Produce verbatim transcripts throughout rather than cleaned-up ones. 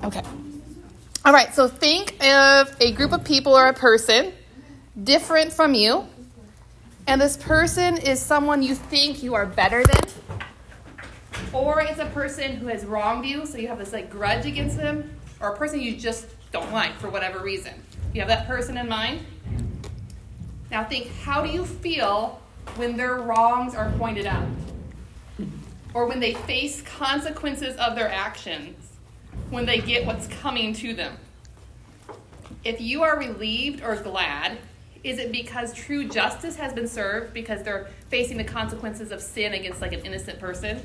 Okay. All right, so think of a group of people or a person different from you, and this person is someone you think you are better than, or it's a person who has wronged you, so you have this like grudge against them, or a person you just don't like for whatever reason. You have that person in mind? Now think, how do you feel when their wrongs are pointed out? Or when they face consequences of their actions? When they get what's coming to them? If you are relieved or glad, is it because true justice has been served because they're facing the consequences of sin against like an innocent person?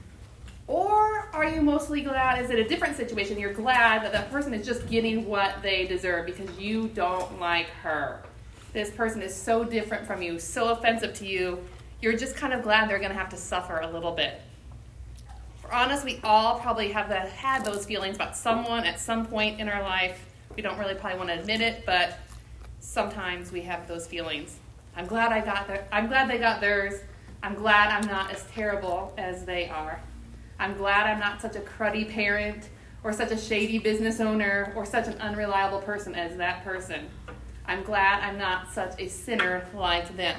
Or are you mostly glad, is it a different situation? You're glad that that person is just getting what they deserve because you don't like her. This person is so different from you, so offensive to you, you're just kind of glad they're going to have to suffer a little bit. For honest, we all probably have the, had those feelings about someone at some point in our life. We don't really probably want to admit it, but sometimes we have those feelings. I'm glad I got their, I'm glad they got theirs. I'm glad I'm not as terrible as they are. I'm glad I'm not such a cruddy parent or such a shady business owner or such an unreliable person as that person. I'm glad I'm not such a sinner like them.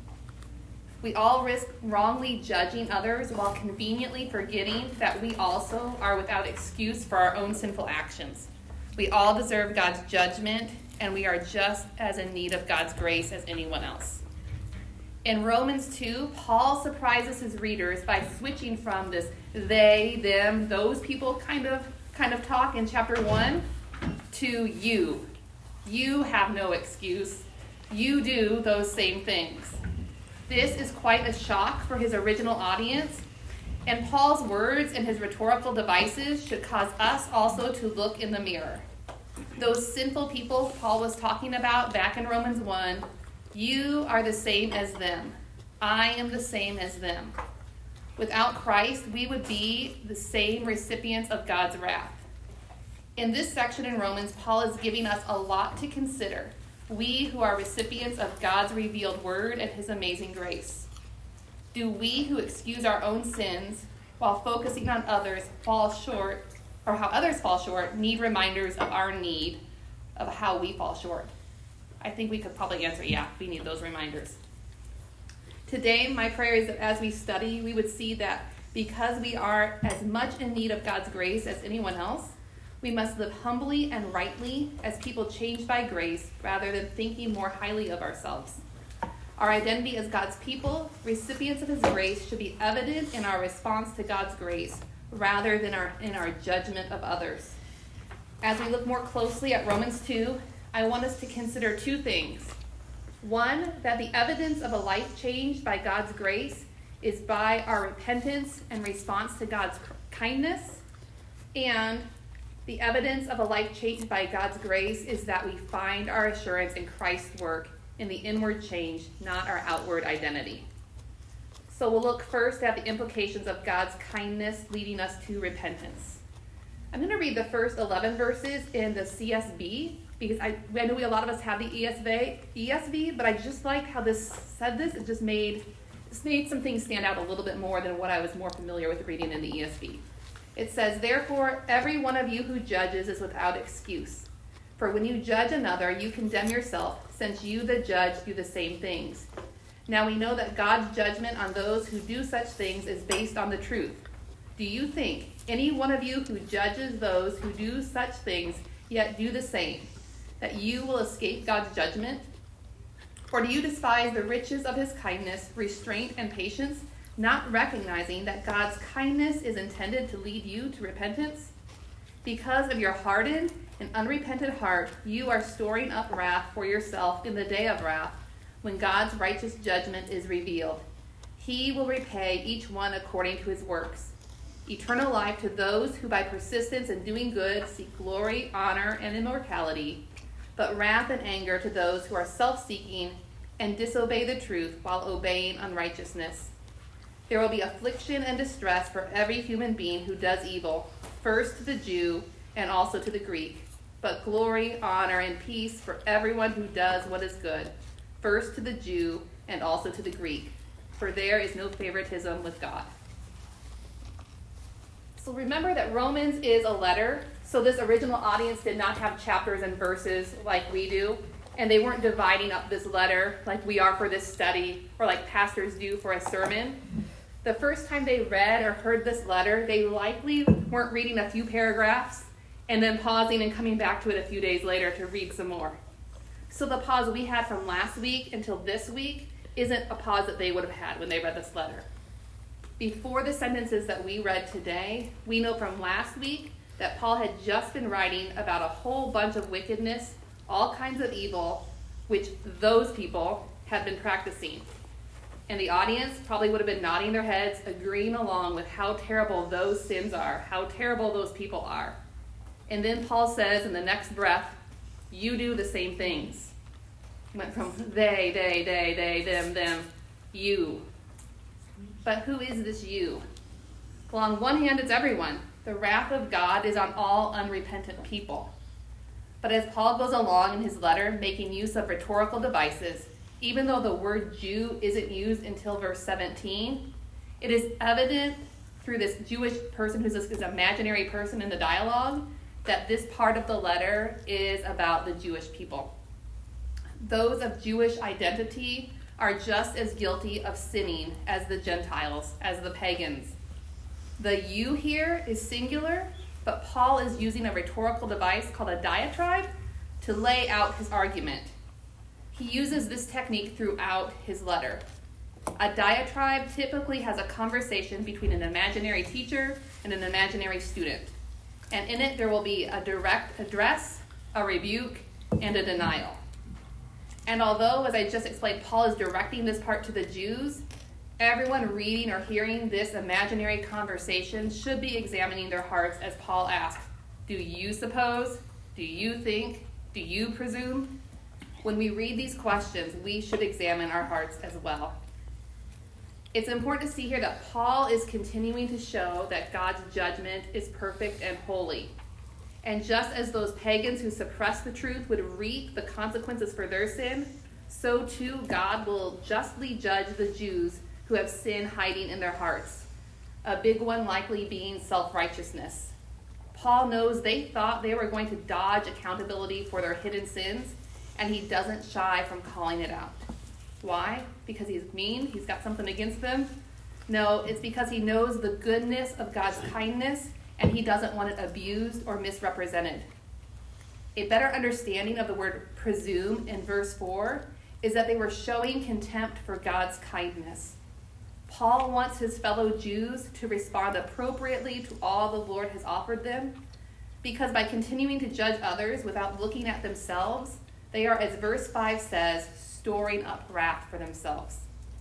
We all risk wrongly judging others while conveniently forgetting that we also are without excuse for our own sinful actions. We all deserve God's judgment, and we are just as in need of God's grace as anyone else. In Romans two, Paul surprises his readers by switching from this they, them, those people kind of kind of talk in chapter one to you. You have no excuse. You do those same things. This is quite a shock for his original audience, and Paul's words and his rhetorical devices should cause us also to look in the mirror. Those sinful people Paul was talking about back in Romans one, you are the same as them. I am the same as them. Without Christ, we would be the same recipients of God's wrath. In this section in Romans, Paul is giving us a lot to consider. We who are recipients of God's revealed word and his amazing grace. Do we who excuse our own sins while focusing on others fall short, or how others fall short, need reminders of our need of how we fall short? I think we could probably answer, yeah, we need those reminders. Today, my prayer is that as we study, we would see that because we are as much in need of God's grace as anyone else, we must live humbly and rightly as people changed by grace rather than thinking more highly of ourselves. Our identity as God's people, recipients of his grace, should be evident in our response to God's grace rather than our, in our judgment of others. As we look more closely at Romans two, I want us to consider two things. One, that the evidence of a life changed by God's grace is by our repentance and response to God's kindness. And the evidence of a life changed by God's grace is that we find our assurance in Christ's work in the inward change, not our outward identity. So we'll look first at the implications of God's kindness leading us to repentance. I'm going to read the first eleven verses in the C S B because I, I know we, a lot of us have the E S V, E S V, but I just liked how this said this. It just made, this made some things stand out a little bit more than what I was more familiar with reading in the E S V. It says, therefore, every one of you who judges is without excuse. For when you judge another, you condemn yourself, since you, the judge, do the same things. Now we know that God's judgment on those who do such things is based on the truth. Do you think any one of you who judges those who do such things, yet do the same, that you will escape God's judgment? Or do you despise the riches of his kindness, restraint, and patience, not recognizing that God's kindness is intended to lead you to repentance? Because of your hardened and unrepentant heart, you are storing up wrath for yourself in the day of wrath, when God's righteous judgment is revealed. He will repay each one according to his works. Eternal life to those who by persistence in doing good seek glory, honor, and immortality, but wrath and anger to those who are self-seeking and disobey the truth while obeying unrighteousness. There will be affliction and distress for every human being who does evil, first to the Jew and also to the Greek, but glory, honor, and peace for everyone who does what is good, first to the Jew and also to the Greek, for there is no favoritism with God. So remember that Romans is a letter, so this original audience did not have chapters and verses like we do, and they weren't dividing up this letter like we are for this study, or like pastors do for a sermon. The first time they read or heard this letter, they likely weren't reading a few paragraphs and then pausing and coming back to it a few days later to read some more. So the pause we had from last week until this week isn't a pause that they would have had when they read this letter. Before the sentences that we read today, we know from last week that Paul had just been writing about a whole bunch of wickedness, all kinds of evil, which those people had been practicing. And the audience probably would have been nodding their heads, agreeing along with how terrible those sins are, how terrible those people are. And then Paul says in the next breath, you do the same things. Went from they, they, they, they, them, them, you. But who is this you? Well, on one hand, it's everyone. The wrath of God is on all unrepentant people. But as Paul goes along in his letter, making use of rhetorical devices, even though the word Jew isn't used until verse seventeen, it is evident through this Jewish person who's this, this imaginary person in the dialogue that this part of the letter is about the Jewish people. Those of Jewish identity are just as guilty of sinning as the Gentiles, as the pagans. The you here is singular, but Paul is using a rhetorical device called a diatribe to lay out his argument. He uses this technique throughout his letter. A diatribe typically has a conversation between an imaginary teacher and an imaginary student. And in it, there will be a direct address, a rebuke, and a denial. And although, as I just explained, Paul is directing this part to the Jews, everyone reading or hearing this imaginary conversation should be examining their hearts as Paul asks, do you suppose? Do you think? Do you presume? When we read these questions, we should examine our hearts as well. It's important to see here that Paul is continuing to show that God's judgment is perfect and holy. And just as those pagans who suppress the truth would reap the consequences for their sin, so too God will justly judge the Jews who have sin hiding in their hearts, a big one likely being self-righteousness. Paul knows they thought they were going to dodge accountability for their hidden sins, and he doesn't shy from calling it out. Why? Because he's mean? He's got something against them? No, it's because he knows the goodness of God's kindness, and he doesn't want it abused or misrepresented. A better understanding of the word presume in verse four is that they were showing contempt for God's kindness. Paul wants his fellow Jews to respond appropriately to all the Lord has offered them, because by continuing to judge others without looking at themselves, they are, as verse five says, storing up wrath for themselves.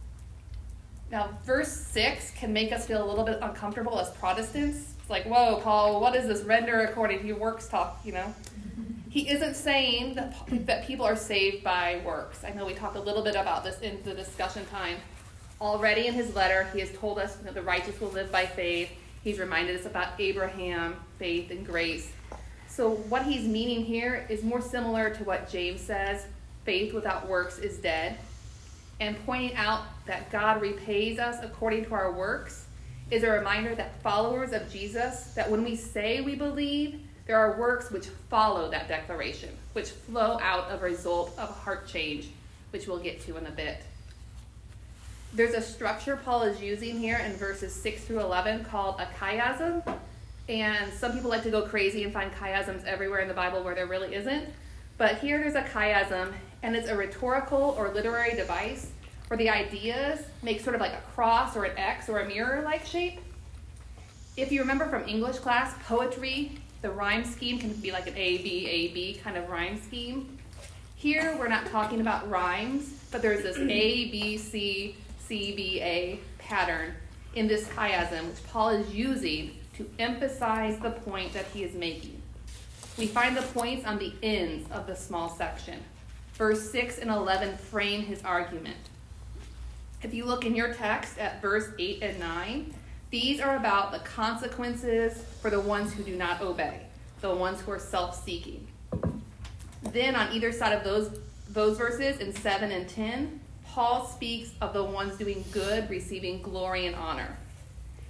Now, verse six can make us feel a little bit uncomfortable as Protestants. It's like, whoa, Paul, what is this render according to your works talk, you know? He isn't saying that, that people are saved by works. I know we talked a little bit about this in the discussion time. Already in his letter, he has told us that the righteous will live by faith. He's reminded us about Abraham, faith, and grace. So what he's meaning here is more similar to what James says, faith without works is dead. And pointing out that God repays us according to our works is a reminder that followers of Jesus, that when we say we believe, there are works which follow that declaration, which flow out of a result of heart change, which we'll get to in a bit. There's a structure Paul is using here in verses six through eleven called a chiasm, and some people like to go crazy and find chiasms everywhere in the Bible where there really isn't. But here there's a chiasm, and it's a rhetorical or literary device where the ideas make sort of like a cross or an X or a mirror-like shape. If you remember from English class, poetry, the rhyme scheme can be like an A, B, A, B kind of rhyme scheme. Here we're not talking about rhymes, but there's this A, B, C, C, B, A pattern in this chiasm, which Paul is using to emphasize the point that he is making. We find the points on the ends of the small section. Verse six and eleven frame his argument. If you look in your text at verse eight and nine, these are about the consequences for the ones who do not obey, the ones who are self-seeking. Then on either side of those, those verses, in seven and ten, Paul speaks of the ones doing good receiving glory and honor.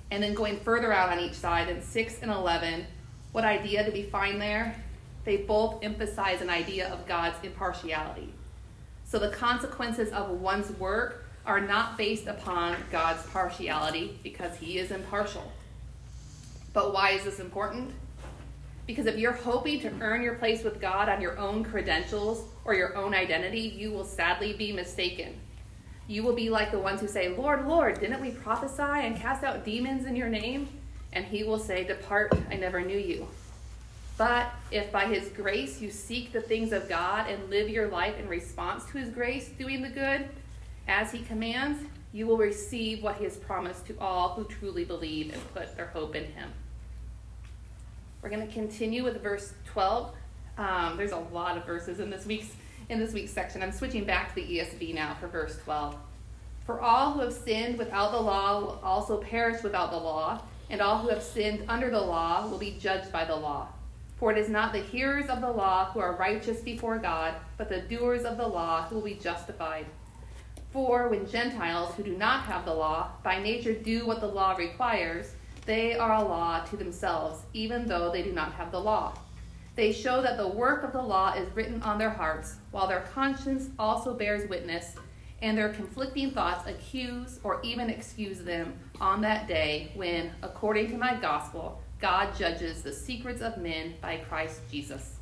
And then going further out on each side in six and eleven, what idea did we find there? They both emphasize an idea of God's impartiality. So the consequences of one's work are not based upon God's partiality because he is impartial. But why is this important? Because if you're hoping to earn your place with God on your own credentials or your own identity, you will sadly be mistaken. You will be like the ones who say, Lord, Lord, didn't we prophesy and cast out demons in your name? And he will say, depart, I never knew you. But if by his grace you seek the things of God and live your life in response to his grace, doing the good as he commands, you will receive what he has promised to all who truly believe and put their hope in him. We're going to continue with verse twelve. Um, there's a lot of verses in this week's in this week's section. I'm switching back to the E S V now for verse twelve. For all who have sinned without the law will also perish without the law, and all who have sinned under the law will be judged by the law. For it is not the hearers of the law who are righteous before God, but the doers of the law who will be justified. For when Gentiles who do not have the law by nature do what the law requires, they are a law to themselves, even though they do not have the law. They show that the work of the law is written on their hearts, while their conscience also bears witness, and their conflicting thoughts accuse or even excuse them on that day when, according to my gospel, God judges the secrets of men by Christ Jesus.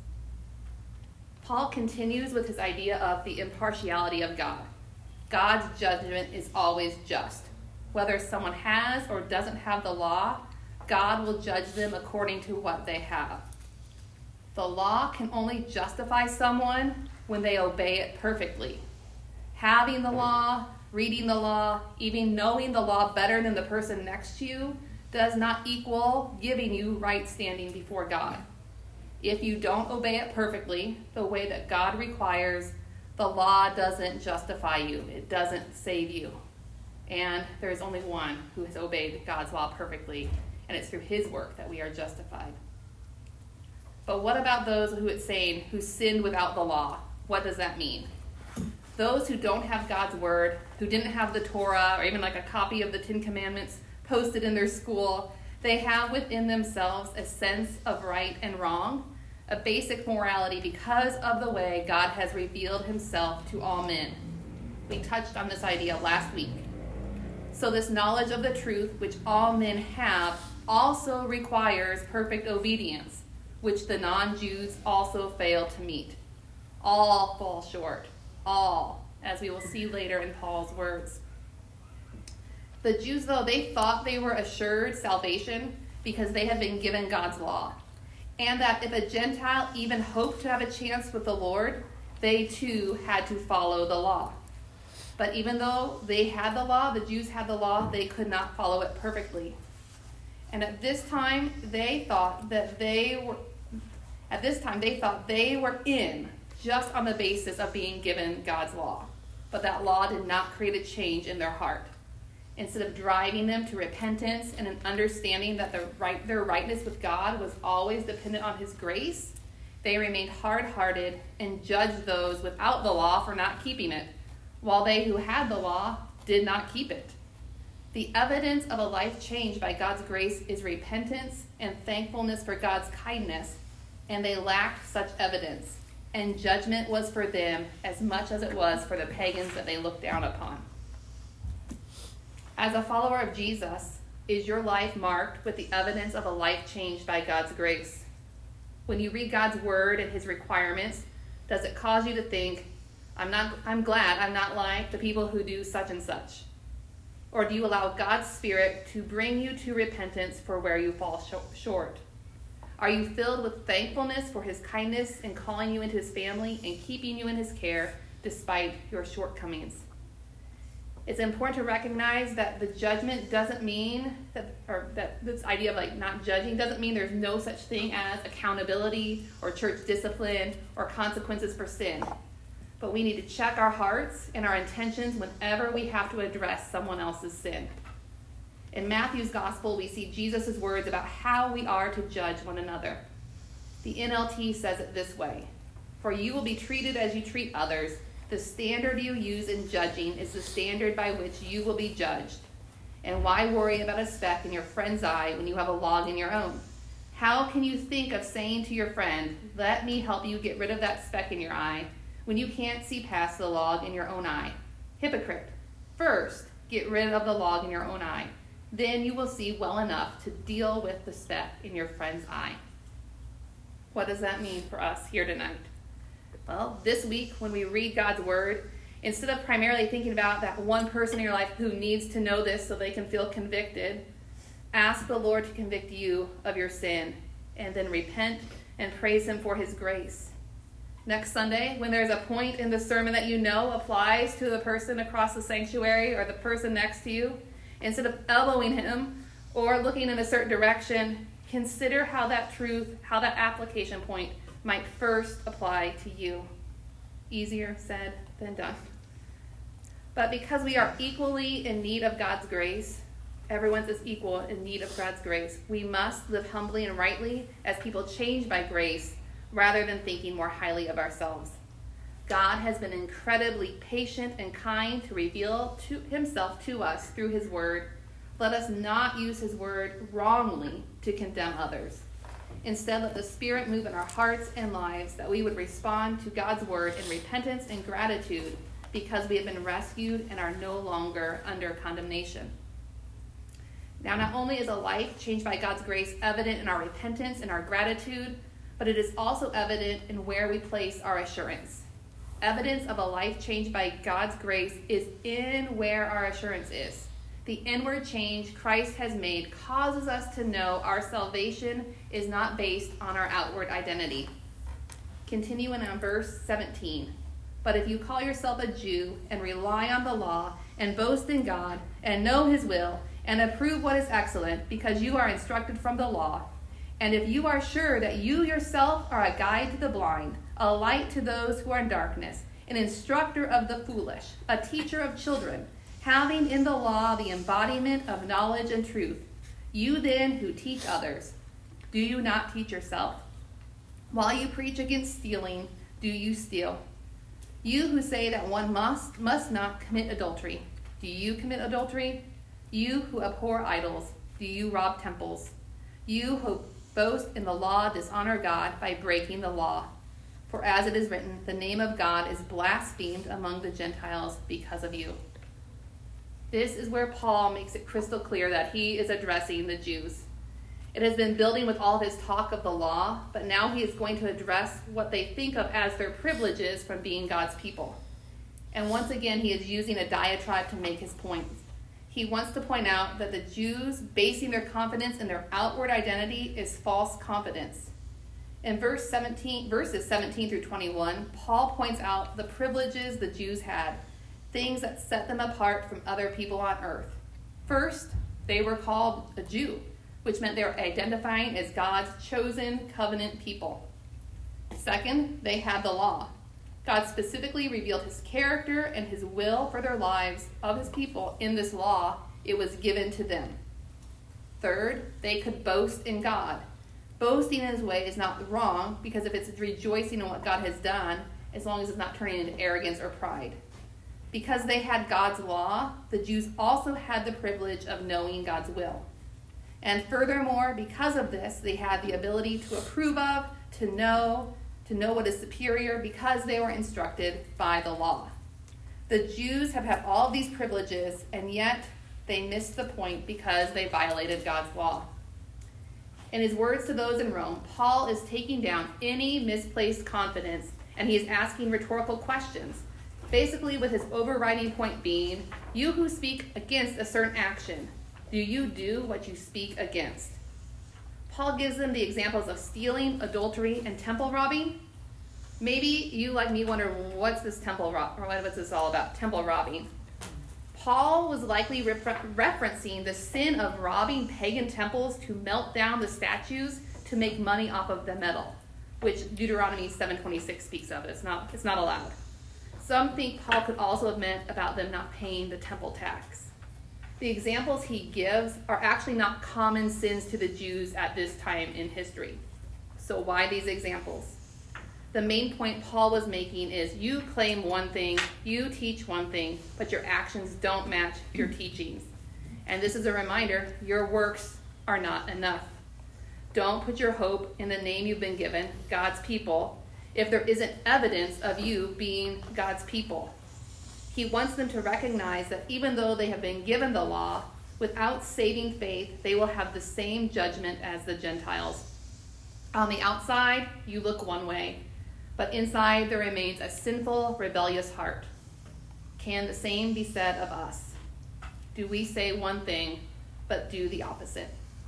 Paul continues with his idea of the impartiality of God. God's judgment is always just. Whether someone has or doesn't have the law, God will judge them according to what they have. The law can only justify someone when they obey it perfectly. Having the law, reading the law, even knowing the law better than the person next to you does not equal giving you right standing before God. If you don't obey it perfectly, the way that God requires, the law doesn't justify you. It doesn't save you. And there is only one who has obeyed God's law perfectly, and it's through his work that we are justified. But what about those who it's saying who sinned without the law? What does that mean? Those who don't have God's word, who didn't have the Torah or even like a copy of the Ten Commandments posted in their school, they have within themselves a sense of right and wrong, a basic morality because of the way God has revealed himself to all men. We touched on this idea last week. So this knowledge of the truth, which all men have, also requires perfect obedience, which the non-Jews also fail to meet. All fall short. All, as we will see later in Paul's words. The Jews, though, they thought they were assured salvation because they had been given God's law, and that if a Gentile even hoped to have a chance with the Lord, they too had to follow the law. But even though they had the law, the Jews had the law, they could not follow it perfectly. And at this time, they thought that they were, at this time, they thought they were in just on the basis of being given God's law. But that law did not create a change in their heart. Instead of driving them to repentance and an understanding that their, right, their rightness with God was always dependent on his grace, they remained hard-hearted and judged those without the law for not keeping it, while they who had the law did not keep it. The evidence of a life changed by God's grace is repentance and thankfulness for God's kindness, and they lacked such evidence, and judgment was for them as much as it was for the pagans that they looked down upon. As a follower of Jesus, is your life marked with the evidence of a life changed by God's grace? When you read God's word and his requirements, does it cause you to think, I'm not, I'm glad I'm not like the people who do such and such? Or do you allow God's Spirit to bring you to repentance for where you fall sh- short? Are you filled with thankfulness for his kindness in calling you into his family and keeping you in his care despite your shortcomings? It's important to recognize that the judgment doesn't mean that, or that this idea of like not judging doesn't mean there's no such thing as accountability or church discipline or consequences for sin. But we need to check our hearts and our intentions whenever we have to address someone else's sin. In Matthew's gospel, we see Jesus' words about how we are to judge one another. The N L T says it this way: "For you will be treated as you treat others. The standard you use in judging is the standard by which you will be judged. And why worry about a speck in your friend's eye when you have a log in your own? How can you think of saying to your friend, let me help you get rid of that speck in your eye, when you can't see past the log in your own eye? Hypocrite, first get rid of the log in your own eye. Then you will see well enough to deal with the speck in your friend's eye. What does that mean for us here tonight? Well, this week when we read God's word, instead of primarily thinking about that one person in your life who needs to know this so they can feel convicted, ask the Lord to convict you of your sin, and then repent and praise him for his grace. Next Sunday, when there's a point in the sermon that you know applies to the person across the sanctuary or the person next to you, instead of elbowing him or looking in a certain direction, consider how that truth, how that application point might first apply to you. Easier said than done. But because we are equally in need of God's grace, everyone's is equal in need of God's grace, we must live humbly and rightly as people changed by grace rather than thinking more highly of ourselves. God has been incredibly patient and kind to reveal to himself to us through his word. Let us not use his word wrongly to condemn others. Instead, let the Spirit move in our hearts and lives that we would respond to God's word in repentance and gratitude because we have been rescued and are no longer under condemnation. Now, not only is a life changed by God's grace evident in our repentance and our gratitude, but it is also evident in where we place our assurance. Evidence of a life changed by God's grace is in where our assurance is. The inward change Christ has made causes us to know our salvation is not based on our outward identity. Continuing on verse seventeen. But if you call yourself a Jew and rely on the law and boast in God and know his will and approve what is excellent because you are instructed from the law, and if you are sure that you yourself are a guide to the blind, a light to those who are in darkness, an instructor of the foolish, a teacher of children, having in the law the embodiment of knowledge and truth, you then who teach others, do you not teach yourself? While you preach against stealing, do you steal? You who say that one must, must not commit adultery, do you commit adultery? You who abhor idols, do you rob temples? You who boast in the law dishonor God by breaking the law. For as it is written, the name of God is blasphemed among the Gentiles because of you. This is where Paul makes it crystal clear that he is addressing the Jews. It has been building with all his talk of the law, but now he is going to address what they think of as their privileges from being God's people. And once again, he is using a diatribe to make his point. He wants to point out that the Jews basing their confidence in their outward identity is false confidence. In verse seventeen, verses seventeen through twenty-one, Paul points out the privileges the Jews had, things that set them apart from other people on earth. First, they were called a Jew, which meant they were identifying as God's chosen covenant people. Second, they had the law. God specifically revealed his character and his will for their lives of his people in this law. It was given to them. Third, they could boast in God. Boasting in his way is not wrong because if it's rejoicing in what God has done, as long as it's not turning into arrogance or pride. Because they had God's law, the Jews also had the privilege of knowing God's will. And furthermore, because of this, they had the ability to approve of, to know, to know what is superior because they were instructed by the law. The Jews have had all of these privileges, and yet they missed the point because they violated God's law. In his words to those in Rome, Paul is taking down any misplaced confidence, and he is asking rhetorical questions, basically with his overriding point being, you who speak against a certain action, do you do what you speak against? Paul gives them the examples of stealing, adultery, and temple robbing. Maybe you, like me, wonder, what's this temple rob- or what's this all about, temple robbing? Paul was likely refer- referencing the sin of robbing pagan temples to melt down the statues to make money off of the metal, which Deuteronomy seven twenty-six speaks of. It's not, it's not allowed. Some think Paul could also have meant about them not paying the temple tax. The examples he gives are actually not common sins to the Jews at this time in history. So why these examples? The main point Paul was making is you claim one thing, you teach one thing, but your actions don't match your teachings. And this is a reminder, your works are not enough. Don't put your hope in the name you've been given, God's people, if there isn't evidence of you being God's people. He wants them to recognize that even though they have been given the law, without saving faith, they will have the same judgment as the Gentiles. On the outside, you look one way, but inside there remains a sinful, rebellious heart. Can the same be said of us? Do we say one thing, but do the opposite?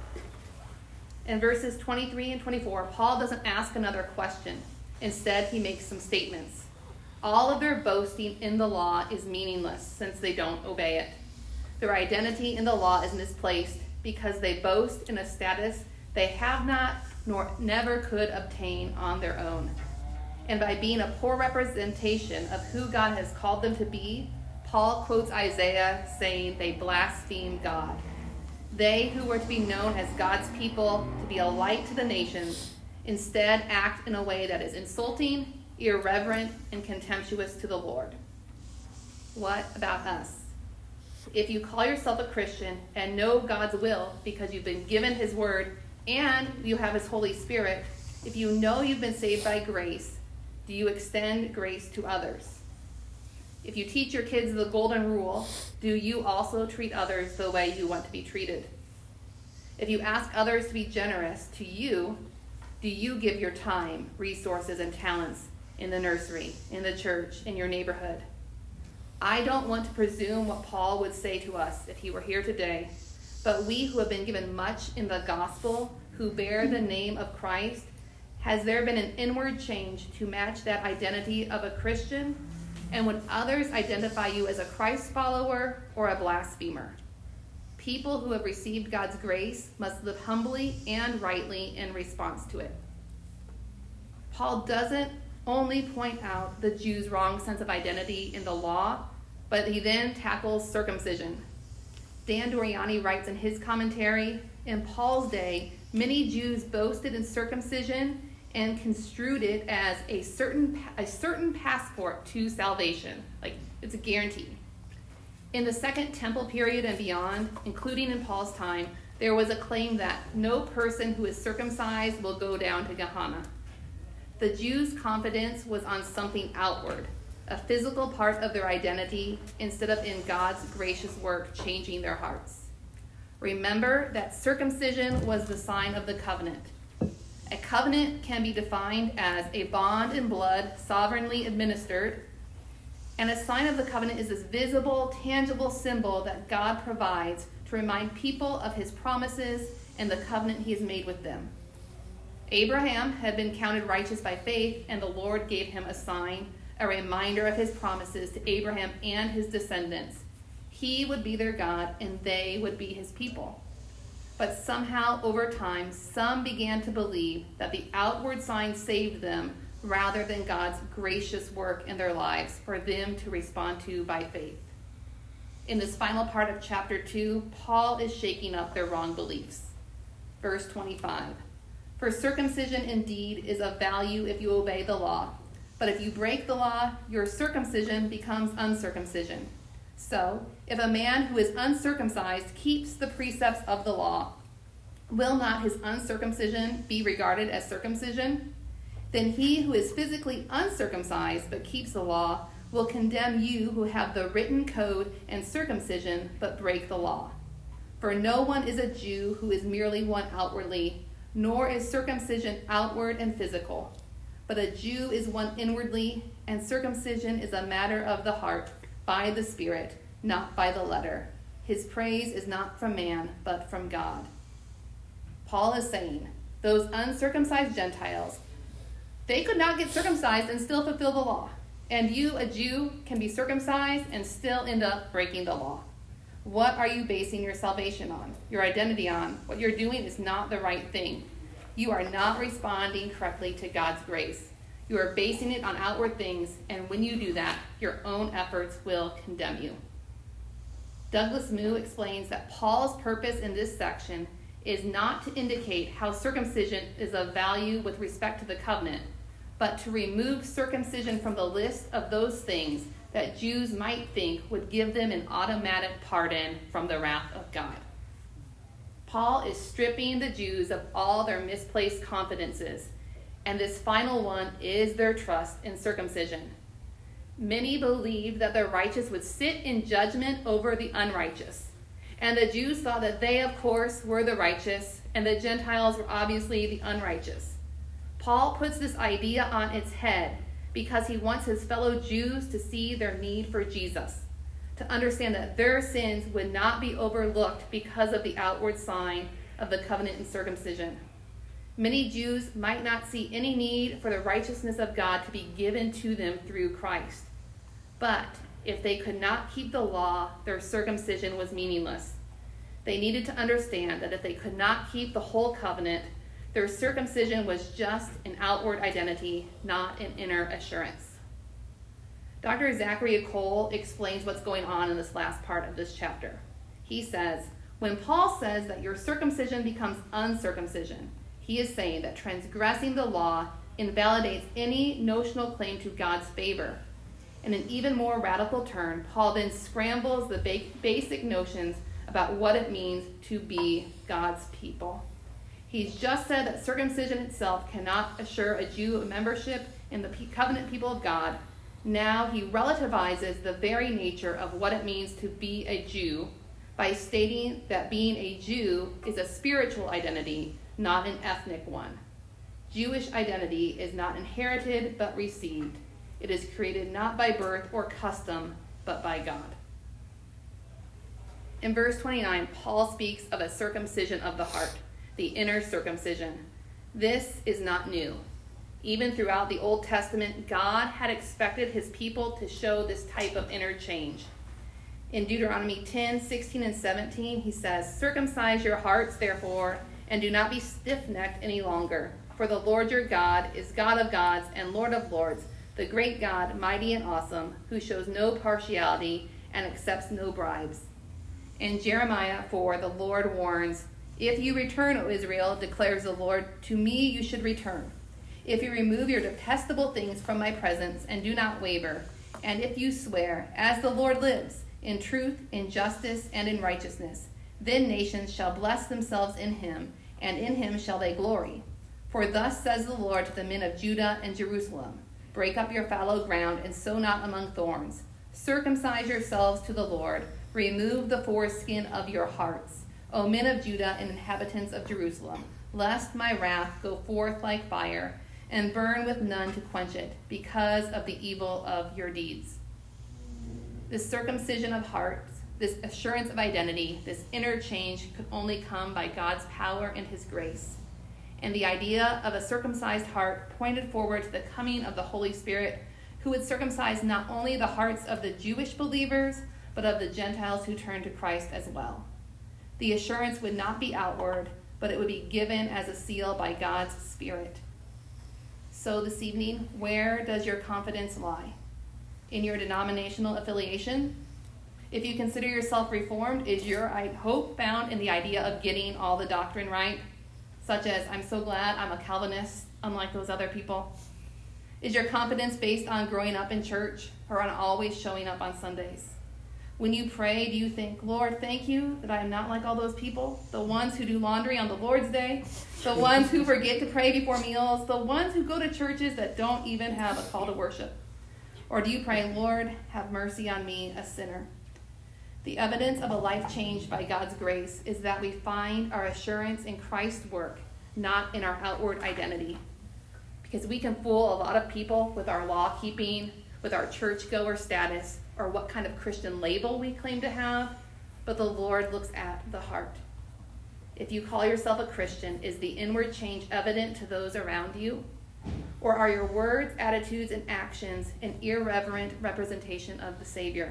In verses twenty-three and twenty-four, Paul doesn't ask another question. Instead, he makes some statements. All of their boasting in the law is meaningless since they don't obey it. Their identity in the law is misplaced because they boast in a status they have not nor never could obtain on their own. And by being a poor representation of who God has called them to be, Paul quotes Isaiah saying they blaspheme God. They who were to be known as God's people, to be a light to the nations, instead act in a way that is insulting, irreverent, and contemptuous to the Lord. What about us? If you call yourself a Christian and know God's will because you've been given his word and you have his Holy Spirit, if you know you've been saved by grace, do you extend grace to others? If you teach your kids the golden rule, do you also treat others the way you want to be treated? If you ask others to be generous to you, do you give your time, resources, and talents in the nursery, in the church, in your neighborhood? I don't want to presume what Paul would say to us if he were here today, but we who have been given much in the gospel, who bear the name of Christ, has there been an inward change to match that identity of a Christian? And would others identify you as a Christ follower or a blasphemer? People who have received God's grace must live humbly and rightly in response to it. Paul doesn't only point out the Jews' wrong sense of identity in the law, but he then tackles circumcision. Dan Doriani writes in his commentary, in Paul's day, many Jews boasted in circumcision and construed it as a certain a certain passport to salvation. Like, it's a guarantee. In the Second Temple period and beyond, including in Paul's time, there was a claim that no person who is circumcised will go down to Gehenna. The Jews' confidence was on something outward, a physical part of their identity, instead of in God's gracious work changing their hearts. Remember that circumcision was the sign of the covenant. A covenant can be defined as a bond in blood sovereignly administered, and a sign of the covenant is this visible, tangible symbol that God provides to remind people of his promises and the covenant he has made with them. Abraham had been counted righteous by faith, and the Lord gave him a sign, a reminder of his promises to Abraham and his descendants. He would be their God, and they would be his people. But somehow, over time, some began to believe that the outward sign saved them rather than God's gracious work in their lives for them to respond to by faith. In this final part of chapter two, Paul is shaking up their wrong beliefs. Verse twenty-five, for circumcision indeed is of value if you obey the law, but if you break the law, your circumcision becomes uncircumcision. So, if a man who is uncircumcised keeps the precepts of the law, will not his uncircumcision be regarded as circumcision? Then he who is physically uncircumcised but keeps the law will condemn you who have the written code and circumcision but break the law. For no one is a Jew who is merely one outwardly, nor is circumcision outward and physical. But a Jew is one inwardly, and circumcision is a matter of the heart, by the Spirit, not by the letter. His praise is not from man, but from God. Paul is saying, those uncircumcised Gentiles, they could not get circumcised and still fulfill the law. And you, a Jew, can be circumcised and still end up breaking the law. What are you basing your salvation on, your identity on? What you're doing is not the right thing. You are not responding correctly to God's grace. You are basing it on outward things, and when you do that, your own efforts will condemn you. Douglas Moo explains that Paul's purpose in this section is not to indicate how circumcision is of value with respect to the covenant, but to remove circumcision from the list of those things that Jews might think would give them an automatic pardon from the wrath of God. Paul is stripping the Jews of all their misplaced confidences, and this final one is their trust in circumcision. Many believed that the righteous would sit in judgment over the unrighteous, and the Jews thought that they, of course, were the righteous, and the Gentiles were obviously the unrighteous. Paul puts this idea on its head because he wants his fellow Jews to see their need for Jesus, to understand that their sins would not be overlooked because of the outward sign of the covenant and circumcision. Many Jews might not see any need for the righteousness of God to be given to them through Christ. But if they could not keep the law, their circumcision was meaningless. They needed to understand that if they could not keep the whole covenant, their circumcision was just an outward identity, not an inner assurance. Doctor Zachary Cole explains what's going on in this last part of this chapter. He says, when Paul says that your circumcision becomes uncircumcision, he is saying that transgressing the law invalidates any notional claim to God's favor. In an even more radical turn, Paul then scrambles the ba- basic notions about what it means to be God's people. He's just said that circumcision itself cannot assure a Jew membership in the covenant people of God. Now he relativizes the very nature of what it means to be a Jew by stating that being a Jew is a spiritual identity, not an ethnic one. Jewish identity is not inherited but received. It is created not by birth or custom, but by God. In verse twenty-nine, Paul speaks of a circumcision of the heart, the inner circumcision. This is not new. Even throughout the Old Testament, God had expected his people to show this type of inner change. In Deuteronomy ten, sixteen, and seventeen, he says, circumcise your hearts, therefore, and do not be stiff-necked any longer. For the Lord your God is God of gods and Lord of lords, the great God, mighty and awesome, who shows no partiality and accepts no bribes. In Jeremiah four, the Lord warns, if you return, O Israel, declares the Lord, to me you should return. If you remove your detestable things from my presence and do not waver, and if you swear, as the Lord lives, in truth, in justice, and in righteousness, then nations shall bless themselves in him, and in him shall they glory. For thus says the Lord to the men of Judah and Jerusalem, break up your fallow ground and sow not among thorns. Circumcise yourselves to the Lord. Remove the foreskin of your hearts, O men of Judah and inhabitants of Jerusalem, lest my wrath go forth like fire and burn with none to quench it, because of the evil of your deeds. This circumcision of hearts, this assurance of identity, this inner change could only come by God's power and his grace. And the idea of a circumcised heart pointed forward to the coming of the Holy Spirit, who would circumcise not only the hearts of the Jewish believers, but of the Gentiles who turned to Christ as well. The assurance would not be outward, but it would be given as a seal by God's Spirit. So this evening, where does your confidence lie? In your denominational affiliation? If you consider yourself Reformed, is your hope found in the idea of getting all the doctrine right? Such as, I'm so glad I'm a Calvinist, unlike those other people. Is your confidence based on growing up in church or on always showing up on Sundays? When you pray, do you think, Lord, thank you that I am not like all those people, the ones who do laundry on the Lord's Day, the ones who forget to pray before meals, the ones who go to churches that don't even have a call to worship? Or do you pray, Lord, have mercy on me, a sinner? The evidence of a life changed by God's grace is that we find our assurance in Christ's work, not in our outward identity. Because we can fool a lot of people with our law keeping, with our churchgoer status, or what kind of Christian label we claim to have, but the Lord looks at the heart. If you call yourself a Christian, is the inward change evident to those around you? Or are your words, attitudes, and actions an irreverent representation of the Savior?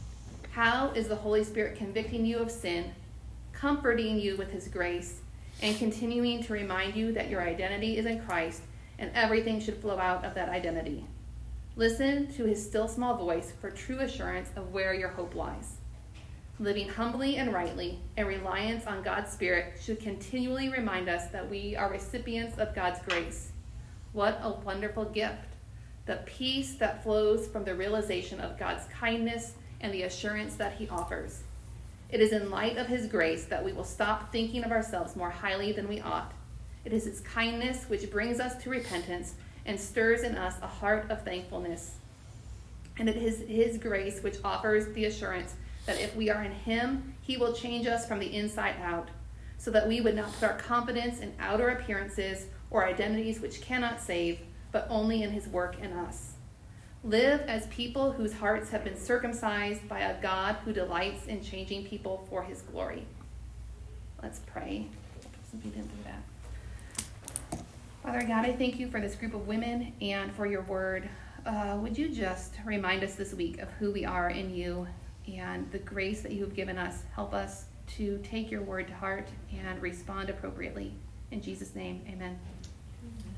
How is the Holy Spirit convicting you of sin, comforting you with his grace, and continuing to remind you that your identity is in Christ and everything should flow out of that identity? Listen to his still small voice for true assurance of where your hope lies. Living humbly and rightly and reliance on God's Spirit should continually remind us that we are recipients of God's grace. What a wonderful gift the peace that flows from the realization of God's kindness and the assurance that he offers. It is in light of his grace that we will stop thinking of ourselves more highly than we ought. It is his kindness which brings us to repentance and stirs in us a heart of thankfulness. And it is his grace which offers the assurance that if we are in him, he will change us from the inside out, so that we would not put our confidence in outer appearances or identities which cannot save, but only in his work in us. Live as people whose hearts have been circumcised by a God who delights in changing people for his glory. Let's pray. Father God, I thank you for this group of women and for your word. Uh, would you just remind us this week of who we are in you and the grace that you have given us? Help us to take your word to heart and respond appropriately. In Jesus' name, amen.